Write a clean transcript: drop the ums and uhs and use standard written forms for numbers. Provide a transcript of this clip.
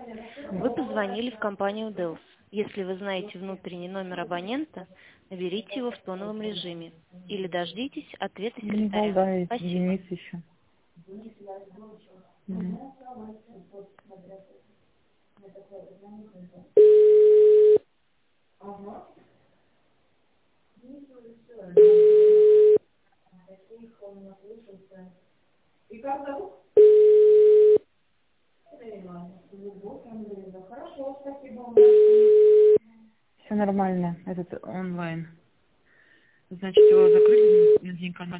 Вы позвонили в компанию Dells. Если вы знаете внутренний номер абонента, наберите его в тоновом режиме или дождитесь ответа Не секретаря. да, Спасибо. Денис еще. Все нормально, этот онлайн. Значит, его закрыли на день